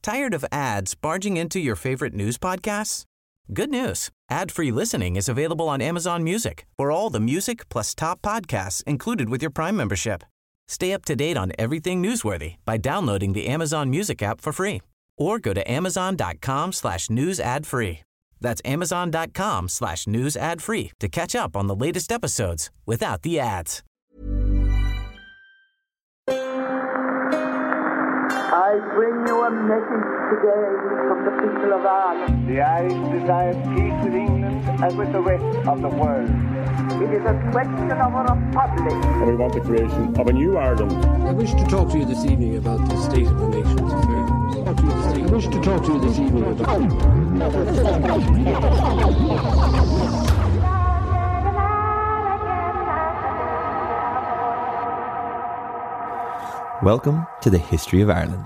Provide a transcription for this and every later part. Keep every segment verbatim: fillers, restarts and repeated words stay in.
Tired of ads barging into your favorite news podcasts? Good news. Ad-free listening is available on Amazon Music for all the music plus top podcasts included with your Prime membership. Stay up to date on everything newsworthy by downloading the Amazon Music app for free or go to amazon.com slash news ad free. That's amazon.com slash news ad free to catch up on the latest episodes without the ads. I bring you a message today from the people of Ireland. The Irish desire peace with England and with the rest of the world. It is a question of a republic. And we want the creation of a new Ireland. I wish to talk to you this evening about the state of the nation's affairs. I wish to talk to you this evening about... Welcome to the History of Ireland.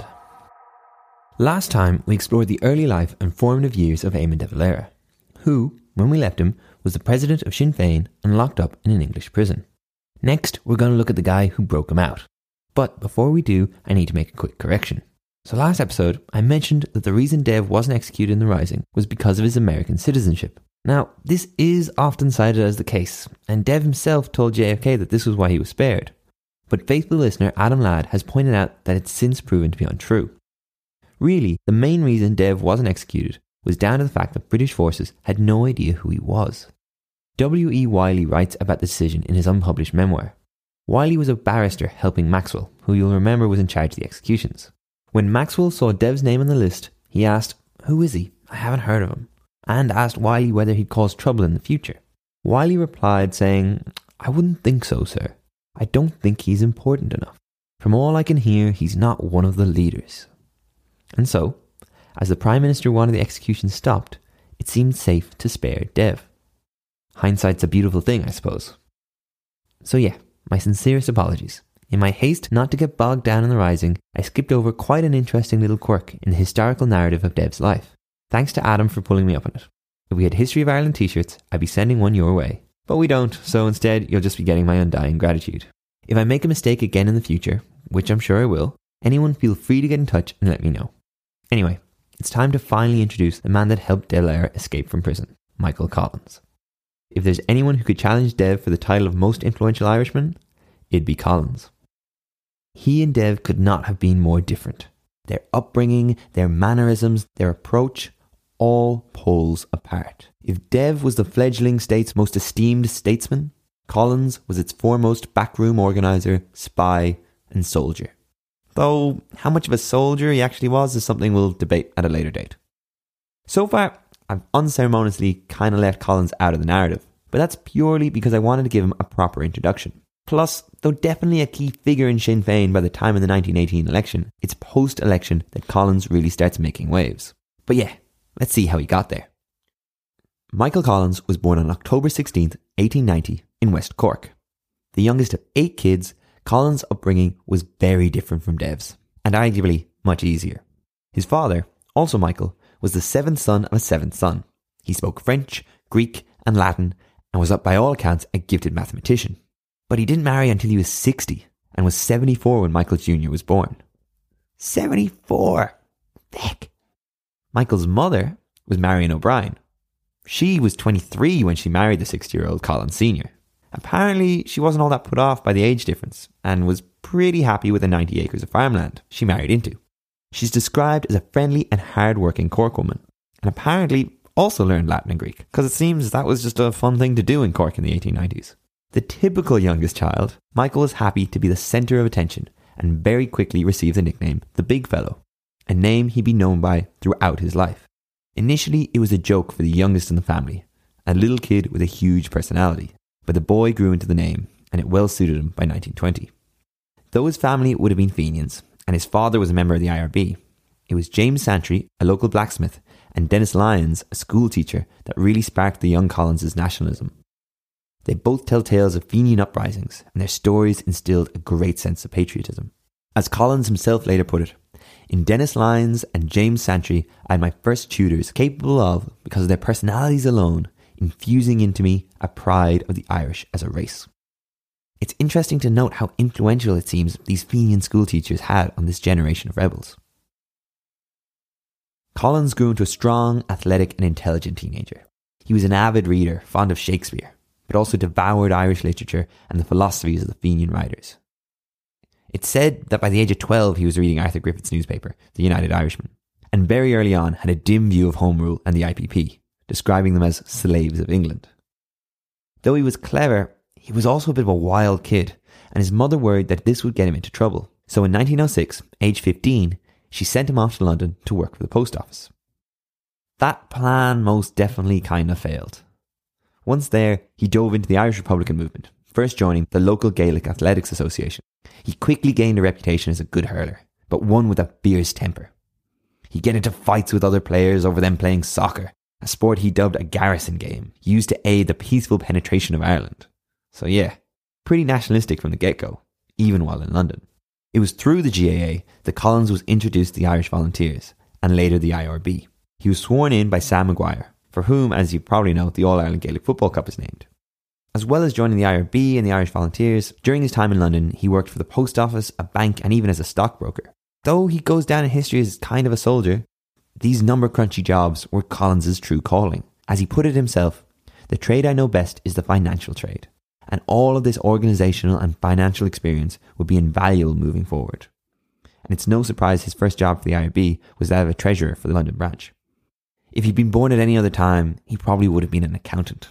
Last time we explored the early life and formative years of Eamon de Valera, who, when we left him, was the president of Sinn Féin and locked up in an English prison. Next, we're going to look at the guy who broke him out. But before we do, I need to make a quick correction. So last episode, I mentioned that the reason Dev wasn't executed in the Rising was because of his American citizenship. Now, this is often cited as the case, and Dev himself told J F K that this was why he was spared. But faithful listener Adam Ladd has pointed out that it's since proven to be untrue. Really, the main reason Dev wasn't executed was down to the fact that British forces had no idea who he was. W E Wiley writes about the decision in his unpublished memoir. Wiley was a barrister helping Maxwell, who you'll remember was in charge of the executions. When Maxwell saw Dev's name on the list, he asked, "Who is he? I haven't heard of him," and asked Wiley whether he'd cause trouble in the future. Wiley replied saying, "I wouldn't think so, sir. I don't think he's important enough. From all I can hear, he's not one of the leaders." And so, as the Prime Minister wanted the execution stopped, it seemed safe to spare Dev. Hindsight's a beautiful thing, I suppose. So yeah, my sincerest apologies. In my haste not to get bogged down in the Rising, I skipped over quite an interesting little quirk in the historical narrative of Dev's life. Thanks to Adam for pulling me up on it. If we had History of Ireland t-shirts, I'd be sending one your way. But we don't, so instead you'll just be getting my undying gratitude. If I make a mistake again in the future, which I'm sure I will, anyone feel free to get in touch and let me know. Anyway, it's time to finally introduce the man that helped De Valera escape from prison, Michael Collins. If there's anyone who could challenge Dev for the title of most influential Irishman, it'd be Collins. He and Dev could not have been more different. Their upbringing, their mannerisms, their approach, all poles apart. If Dev was the fledgling state's most esteemed statesman, Collins was its foremost backroom organiser, spy and soldier. Though how much of a soldier he actually was is something we'll debate at a later date. So far, I've unceremoniously kind of left Collins out of the narrative, but that's purely because I wanted to give him a proper introduction. Plus, though definitely a key figure in Sinn Féin by the time of the nineteen eighteen election, it's post-election that Collins really starts making waves. But yeah, let's see how he got there. Michael Collins was born on October sixteenth, eighteen ninety in West Cork. The youngest of eight kids, Collins' upbringing was very different from Dev's, and arguably much easier. His father, also Michael, was the seventh son of a seventh son. He spoke French, Greek and Latin and was, by all accounts, a gifted mathematician. But he didn't marry until he was sixty and was seventy-four when Michael Junior was born. seventy-four! Feck! Michael's mother was Marion O'Brien. She was twenty-three when she married the sixty-year-old Collins Senior Apparently, she wasn't all that put off by the age difference and was pretty happy with the ninety acres of farmland she married into. She's described as a friendly and hard-working Cork woman, and apparently also learned Latin and Greek, because it seems that was just a fun thing to do in Cork in the eighteen nineties. The typical youngest child, Michael was happy to be the centre of attention and very quickly received the nickname the Big Fellow, a name he'd be known by throughout his life. Initially, it was a joke for the youngest in the family, a little kid with a huge personality, but the boy grew into the name, and it well suited him by nineteen twenty. Though his family would have been Fenians, and his father was a member of the I R B, it was James Santry, a local blacksmith, and Dennis Lyons, a school teacher, that really sparked the young Collins' nationalism. They both tell tales of Fenian uprisings, and their stories instilled a great sense of patriotism. As Collins himself later put it, "In Dennis Lyons and James Santry, I had my first tutors capable of, because of their personalities alone, infusing into me a pride of the Irish as a race." It's interesting to note how influential it seems these Fenian school teachers had on this generation of rebels. Collins grew into a strong, athletic and intelligent teenager. He was an avid reader, fond of Shakespeare, but also devoured Irish literature and the philosophies of the Fenian writers. It's said that by the age of twelve he was reading Arthur Griffith's newspaper, The United Irishman, and very early on had a dim view of Home Rule and the I P P, describing them as slaves of England. Though he was clever, he was also a bit of a wild kid, and his mother worried that this would get him into trouble. So in nineteen oh six, age fifteen, she sent him off to London to work for the post office. That plan most definitely kind of failed. Once there, he dove into the Irish Republican movement, first joining the local Gaelic Athletics Association. He quickly gained a reputation as a good hurler, but one with a fierce temper. He'd get into fights with other players over them playing soccer, a sport he dubbed a garrison game, used to aid the peaceful penetration of Ireland. So yeah, pretty nationalistic from the get-go, even while in London. It was through the G A A that Collins was introduced to the Irish Volunteers, and later the I R B. He was sworn in by Sam Maguire, for whom, as you probably know, the All-Ireland Gaelic Football Cup is named. As well as joining the I R B and the Irish Volunteers, during his time in London, he worked for the post office, a bank, and even as a stockbroker. Though he goes down in history as kind of a soldier, these number-crunchy jobs were Collins's true calling. As he put it himself, the trade I know best is the financial trade, and all of this organisational and financial experience would be invaluable moving forward. And it's no surprise his first job for the I R B was that of a treasurer for the London branch. If he'd been born at any other time, he probably would have been an accountant.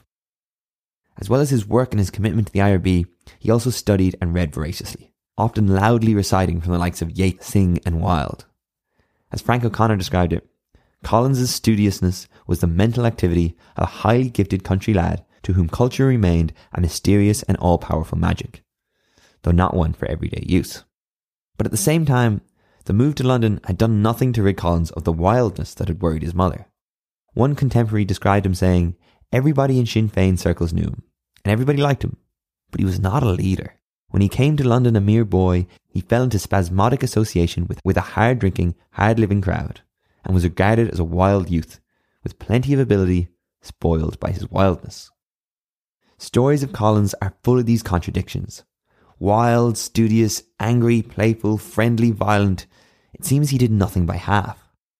As well as his work and his commitment to the I R B, he also studied and read voraciously, often loudly reciting from the likes of Yeats, Synge and Wilde. As Frank O'Connor described it, Collins's studiousness was the mental activity of a highly gifted country lad to whom culture remained a mysterious and all-powerful magic, though not one for everyday use. But at the same time, the move to London had done nothing to rid Collins of the wildness that had worried his mother. One contemporary described him saying, everybody in Sinn Féin circles knew him, and everybody liked him, but he was not a leader. When he came to London a mere boy, he fell into spasmodic association with, with a hard-drinking, hard-living crowd, and was regarded as a wild youth, with plenty of ability, spoiled by his wildness. Stories of Collins are full of these contradictions. Wild, studious, angry, playful, friendly, violent. It seems he did nothing by half.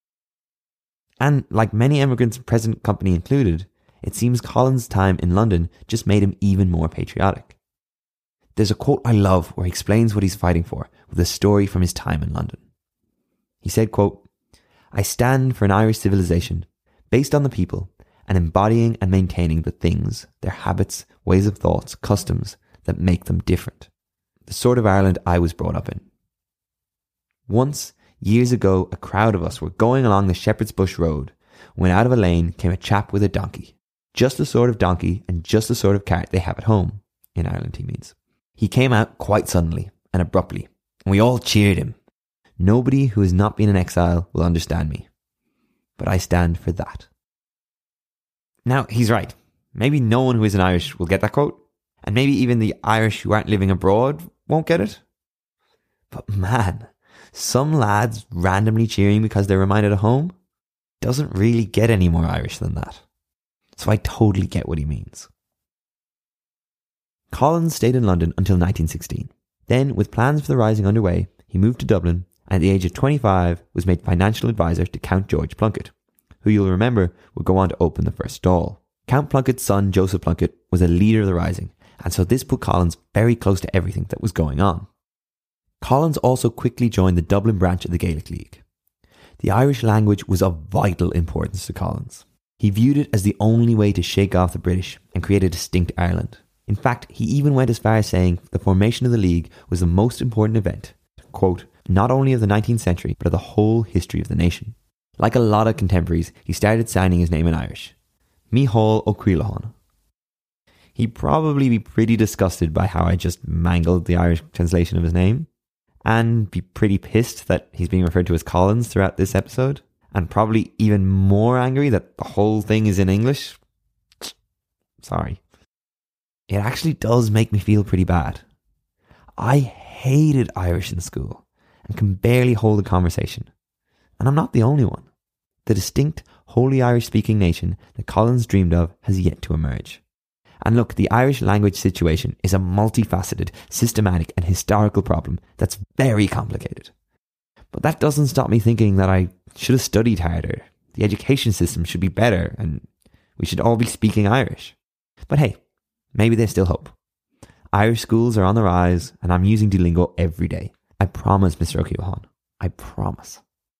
And like many emigrants, present company included, it seems Collins' time in London just made him even more patriotic. There's a quote I love where he explains what he's fighting for with a story from his time in London. He said, quote, "I stand for an Irish civilization based on the people and embodying and maintaining the things, their habits, ways of thoughts, customs that make them different. The sort of Ireland I was brought up in. Once, years ago, a crowd of us were going along the Shepherd's Bush Road when out of a lane came a chap with a donkey. Just the sort of donkey and just the sort of cart they have at home. In Ireland, he means. He came out quite suddenly and abruptly, and we all cheered him. Nobody who has not been in exile will understand me, but I stand for that." Now, he's right. Maybe no one who isn't Irish will get that quote, and maybe even the Irish who aren't living abroad won't get it. But man, some lads randomly cheering because they're reminded of home doesn't really get any more Irish than that. So I totally get what he means. Collins stayed in London until nineteen sixteen. Then, with plans for the Rising underway, he moved to Dublin and at the age of twenty-five was made financial advisor to Count George Plunkett, who you'll remember would go on to open the first stall. Count Plunkett's son, Joseph Plunkett, was a leader of the Rising, and so this put Collins very close to everything that was going on. Collins also quickly joined the Dublin branch of the Gaelic League. The Irish language was of vital importance to Collins. He viewed it as the only way to shake off the British and create a distinct Ireland. In fact, he even went as far as saying the formation of the League was the most important event, quote, not only of the nineteenth century, but of the whole history of the nation. Like a lot of contemporaries, he started signing his name in Irish. Mícheál Ó Criallaigh. He'd probably be pretty disgusted by how I just mangled the Irish translation of his name, and be pretty pissed that he's being referred to as Collins throughout this episode, and probably even more angry that the whole thing is in English. Sorry. It actually does make me feel pretty bad. I hated Irish in school and can barely hold a conversation. And I'm not the only one. The distinct, wholly Irish-speaking nation that Collins dreamed of has yet to emerge. And look, the Irish language situation is a multifaceted, systematic and historical problem that's very complicated. But that doesn't stop me thinking that I should have studied harder, The education system should be better and we should all be speaking Irish. But hey, maybe there's still hope. Irish schools are on the rise and I'm using Duolingo every day. I promise, Mister O'Keown. I promise.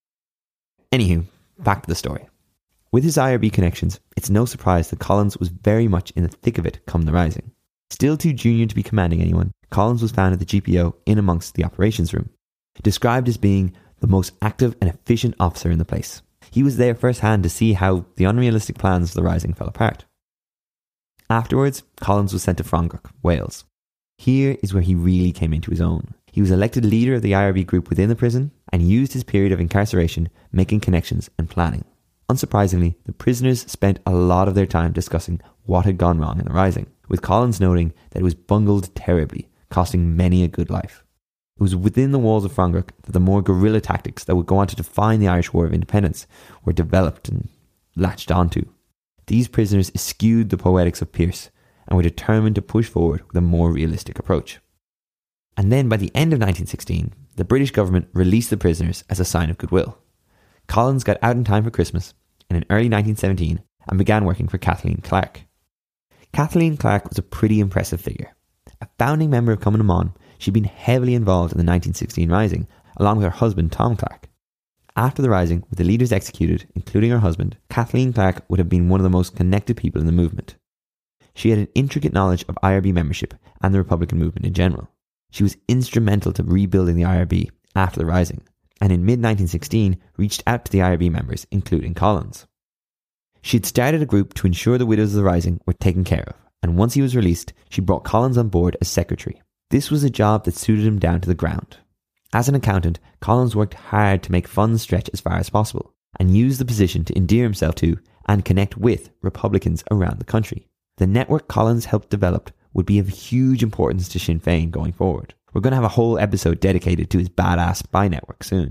Anywho, back to the story. With his I R B connections, it's no surprise that Collins was very much in the thick of it come the Rising. Still too junior to be commanding anyone, Collins was found at the G P O in amongst the operations room, described as being the most active and efficient officer in the place. He was there firsthand to see how the unrealistic plans of the Rising fell apart. Afterwards, Collins was sent to Frongoch, Wales. Here is where he really came into his own. He was elected leader of the I R B group within the prison and used his period of incarceration making connections and planning. Unsurprisingly, the prisoners spent a lot of their time discussing what had gone wrong in the Rising, with Collins noting that it was bungled terribly, costing many a good life. It was within the walls of Frongoch that the more guerrilla tactics that would go on to define the Irish War of Independence were developed and latched onto. These prisoners eschewed the poetics of Pearse and were determined to push forward with a more realistic approach. And then by the end of nineteen sixteen, the British government released the prisoners as a sign of goodwill. Collins got out in time for Christmas and in early nineteen seventeen and began working for Kathleen Clark. Kathleen Clark was a pretty impressive figure. A founding member of Cumann na mBan, she'd been heavily involved in the nineteen sixteen Rising, along with her husband Tom Clark. After the Rising, with the leaders executed, including her husband, Kathleen Clark would have been one of the most connected people in the movement. She had an intricate knowledge of I R B membership and the Republican movement in general. She was instrumental to rebuilding the I R B after the Rising, and in mid nineteen sixteen reached out to the I R B members, including Collins. She had started a group to ensure the widows of the Rising were taken care of, and once he was released, she brought Collins on board as secretary. This was a job that suited him down to the ground. As an accountant, Collins worked hard to make funds stretch as far as possible, and used the position to endear himself to and connect with Republicans around the country. The network Collins helped develop would be of huge importance to Sinn Féin going forward. We're going to have a whole episode dedicated to his badass spy network soon.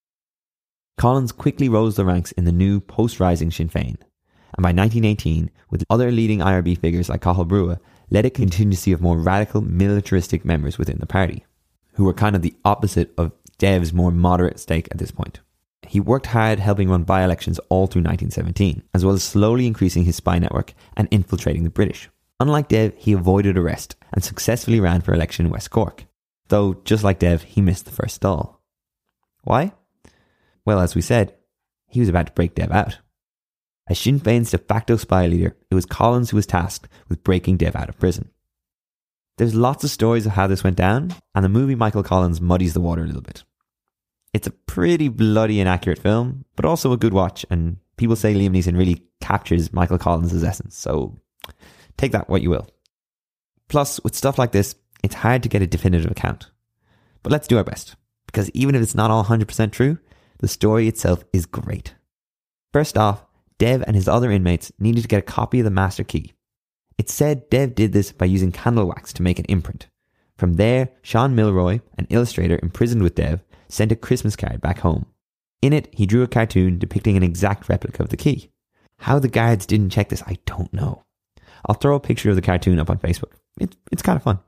Collins quickly rose the ranks in the new post-Rising Sinn Féin, and by nineteen eighteen, with other leading I R B figures like Cathal Brugha, led a contingency of more radical militaristic members within the party, who were kind of the opposite of Dev's more moderate stake at this point. He worked hard helping run by-elections all through nineteen seventeen, as well as slowly increasing his spy network and infiltrating the British. Unlike Dev, he avoided arrest and successfully ran for election in West Cork, though just like Dev, he missed the first stall. Why? Well, as we said, he was about to break Dev out. As Sinn Féin's de facto spy leader, it was Collins who was tasked with breaking Dev out of prison. There's lots of stories of how this went down, and the movie Michael Collins muddies the water a little bit. It's a pretty bloody and accurate film, but also a good watch, and people say Liam Neeson really captures Michael Collins' essence, so take that what you will. Plus, with stuff like this, it's hard to get a definitive account. But let's do our best, because even if it's not all one hundred percent true, the story itself is great. First off, Dev and his other inmates needed to get a copy of the master key. It's said Dev did this by using candle wax to make an imprint. From there, Sean Milroy, an illustrator imprisoned with Dev, sent a Christmas card back home. In it, he drew a cartoon depicting an exact replica of the key. How the guards didn't check this, I don't know. I'll throw a picture of the cartoon up on Facebook. It, it's kind of fun.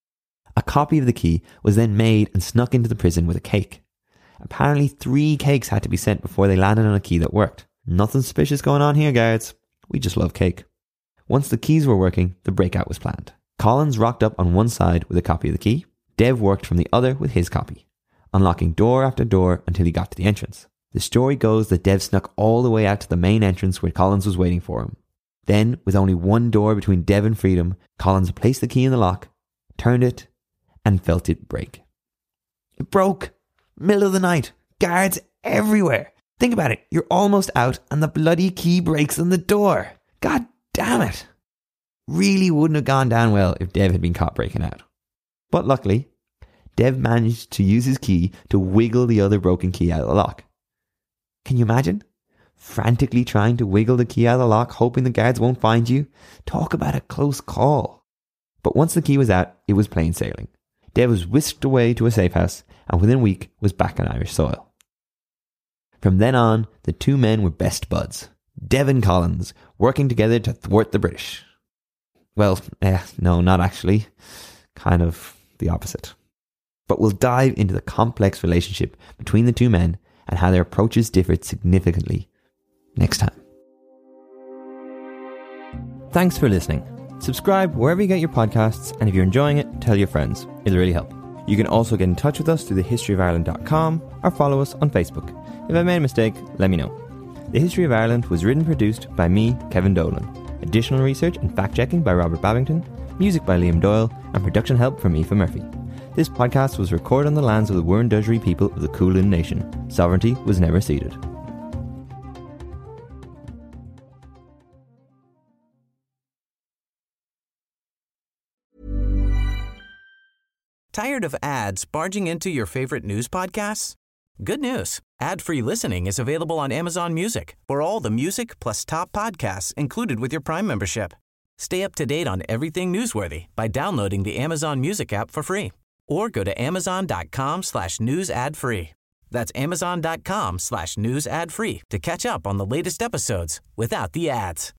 A copy of the key was then made and snuck into the prison with a cake. Apparently three cakes had to be sent before they landed on a key that worked. Nothing suspicious going on here, guards. We just love cake. Once the keys were working, the breakout was planned. Collins rocked up on one side with a copy of the key. Dev worked from the other with his copy, unlocking door after door until he got to the entrance. The story goes that Dev snuck all the way out to the main entrance where Collins was waiting for him. Then, with only one door between Dev and freedom, Collins placed the key in the lock, turned it, and felt it break. It broke! Middle of the night. Guards everywhere. Think about it. You're almost out and the bloody key breaks on the door. God damn it. Really wouldn't have gone down well if Dev had been caught breaking out. But luckily, Dev managed to use his key to wiggle the other broken key out of the lock. Can you imagine? Frantically trying to wiggle the key out of the lock, hoping the guards won't find you? Talk about a close call. But once the key was out, it was plain sailing. Dev was whisked away to a safe house and within a week was back on Irish soil. From then on, the two men were best buds. Dev and Collins, working together to thwart the British. Well, eh, no, not actually. Kind of the opposite. But we'll dive into the complex relationship between the two men and how their approaches differed significantly next time. Thanks for listening. Subscribe wherever you get your podcasts, and if you're enjoying it, tell your friends. It'll really help. You can also get in touch with us through the history of ireland dot com or follow us on Facebook. If I made a mistake, let me know. The History of Ireland was written and produced by me, Kevin Dolan. Additional research and fact-checking by Robert Babington, music by Liam Doyle, and production help from Aoife Murphy. This podcast was recorded on the lands of the Wurundjeri people of the Kulin Nation. Sovereignty was never ceded. Tired of ads barging into your favorite news podcasts? Good news. Ad-free listening is available on Amazon Music for all the music plus top podcasts included with your Prime membership. Stay up to date on everything newsworthy by downloading the Amazon Music app for free or go to amazon.com slash news ad free. That's amazon.com slash news ad free to catch up on the latest episodes without the ads.